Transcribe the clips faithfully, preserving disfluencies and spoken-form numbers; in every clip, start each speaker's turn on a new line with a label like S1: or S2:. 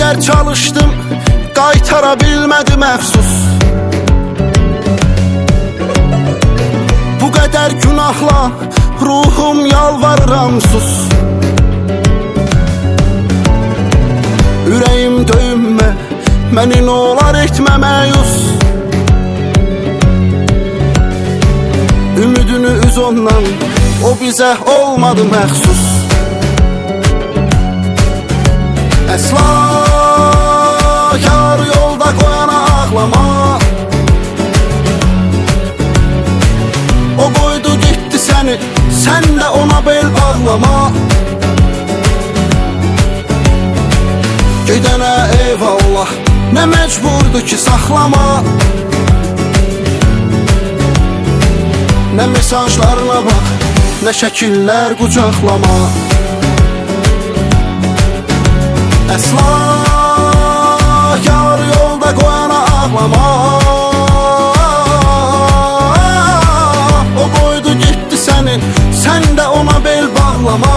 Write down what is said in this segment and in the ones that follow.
S1: qədər çalışdım, qaytara bilmədim əfsus. Bu qədər günahla ruhum yalvarıram sus. Ürəyim döyünmə, məni nolar etmə məyus. Ümidini üz ondan, o bizə olmadı məxsus. Əsla yar yolda qoyana ağlama. O qoydu getdi səni, sən də ona bel bağlama. Gedənə eyvallah, nə məcburdur ki saxlama. Nə mesajlarına bax, nə şəkillər qucaqlama. Əsla yar yolda qoyana ağlama. O qoydu getdi səni, sən də ona bel bağlama.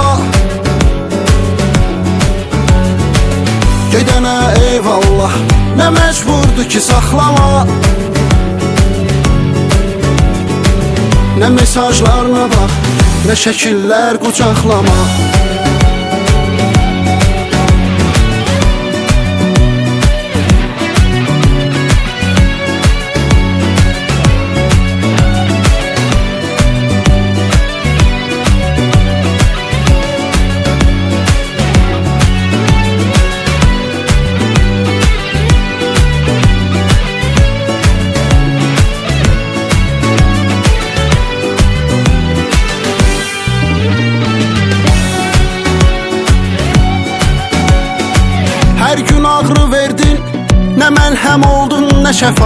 S1: Gedənə eyvallah, nə məcburdur ki saxlama. Nə mesajlarına bax, nə şəkillər qucaqlama. Hər gün ağrı verdin, nə məlhəm oldun, nə şəfa.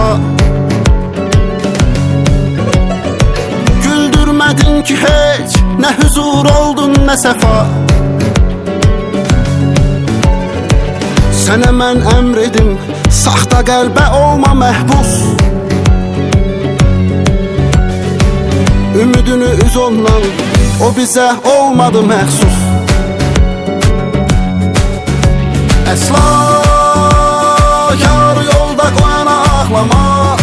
S1: Güldürmədin ki heç, nə huzur oldun, nə səfa. Sənə mən əmr edim, saxta qəlbə olma məhbus. Ümidini üz ondan, o bizə olmadı məxsus. Əsla yar yolda qoyana ağlama.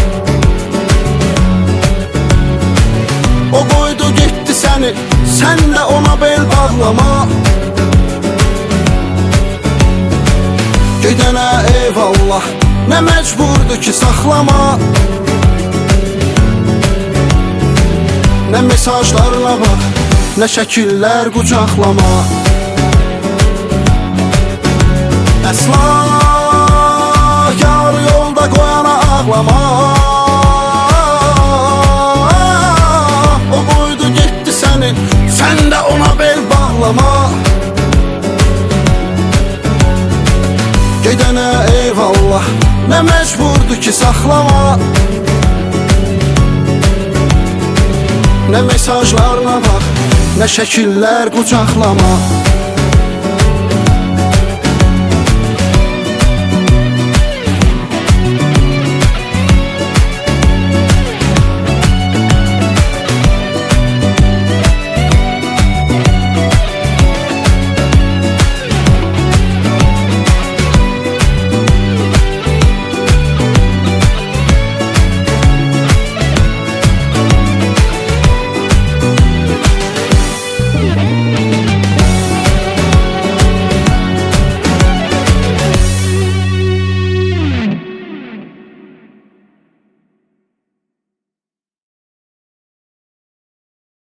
S1: O qoydu getdi səni, sən də ona bel bağlama. Gedənə eyvallah, nə məcburdur ki saxlama. Nə mesajlarına bax, nə şəkillər qucaqlama. Əsla yar yolda qoyana ağlama. O qoydu getdi səni, sən də ona bel bağlama. Gedənə eyvallah, nə məcburdur ki saxlama. Nə mesajlarına bax, nə şəkillər qucaqlama.